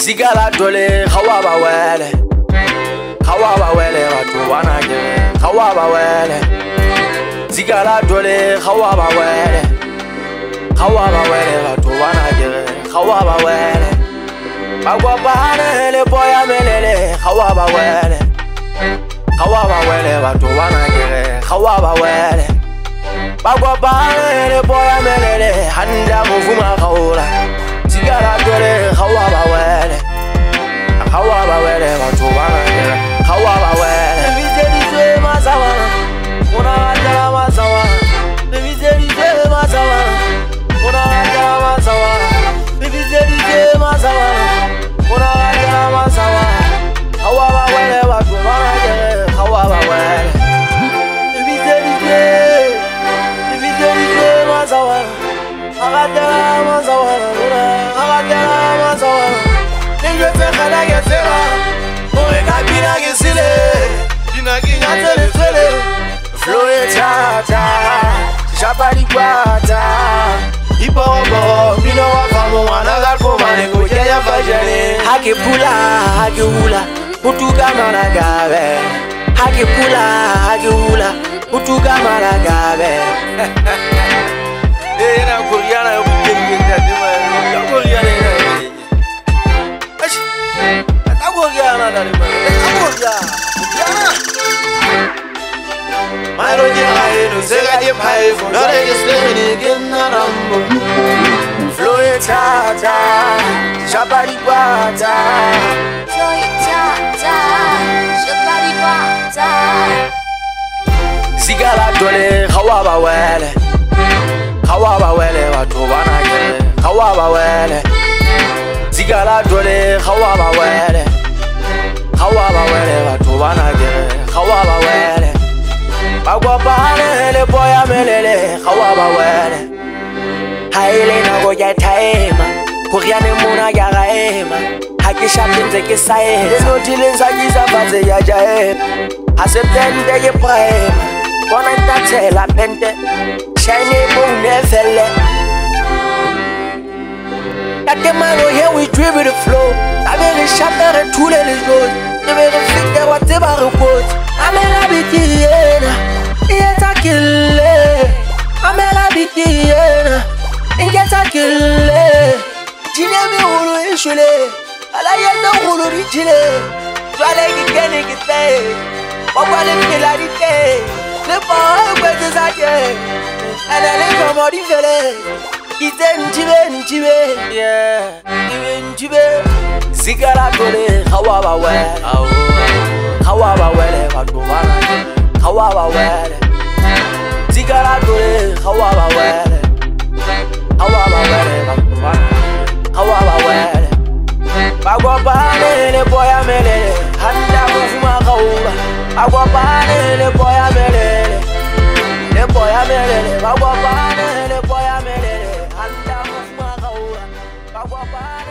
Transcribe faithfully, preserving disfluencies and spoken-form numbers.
Zigala dole khawaba wele khawaba wele batho bana ke khawaba wele Zigala dole khawaba wele khawaba wele batho bana ke khawaba wele Bagwabane le boya melele khawaba wele khawaba wele batho bana ke khawaba wele Bagwabane le boya melele handa muvuma khawula Zigala dole khawaba wele khawaba wele batho bana ke khawaba wele Bizelize mazawana una ajala mazawana Bizelize mazawana una ajala mazawana Bizelize mazawana una ajala mazawana khawaba wele batho bana ke khawaba wele Bizelize Bizelize mazawana ajala mazawana una ajala mazawana Ninge te khana ke sela Oe kabina ke sile Dina ki ngatele twele Flow e tata Chapari kwata Ipo obo Mino wafamo wanagal pomane Koke ya fajane Hake pula hake hula Utuka managabe Hake pula hake hula Utuka managabe Eh na Koreana yo bukenge ndadima yo Koreana yo Ash Ta Koreana ndadima Ta Koreana My road is no sega di pai for not explaining again na rambo Flow it tata Shabari kwata Flow it tata Shabari kwata Zigala dole khawaba wele khawaba wele batho bana ke khawaba wele Zigala dole khawaba wele khawaba wele batho bana ke khawaba wele Bagwabane le boya melele khawaba wele Haile na go ya taema Kuriane mona ya gaema Hake shapinze ke sae No dilenza giza baze ya jae Asepende ye prema Kona ntatela pente Shine bone felle Tate malo here we dribble the flow Amere chapere tous les jours Amere fitte whatever repose Amela bitiena Yeta kille Amela bitiena Yeta kille Jine mi ulu ishule Ala yeta ulu rijile Twale gikene gite Wabale filarite Le boy kwete zake Ele le komodi fele Ite njibe njibe Yeah Iwe njibe Zigala dole khawaba wele khawaba wele batho bana khawaba wele Zigala dole khawaba wele khawaba wele batho bana khawaba wele Bagwabane le boya melele handa muvuma khawula Bagwabane le boya melele le boya melele Bagwabane le boya melele handa muvuma khawula Bagwabane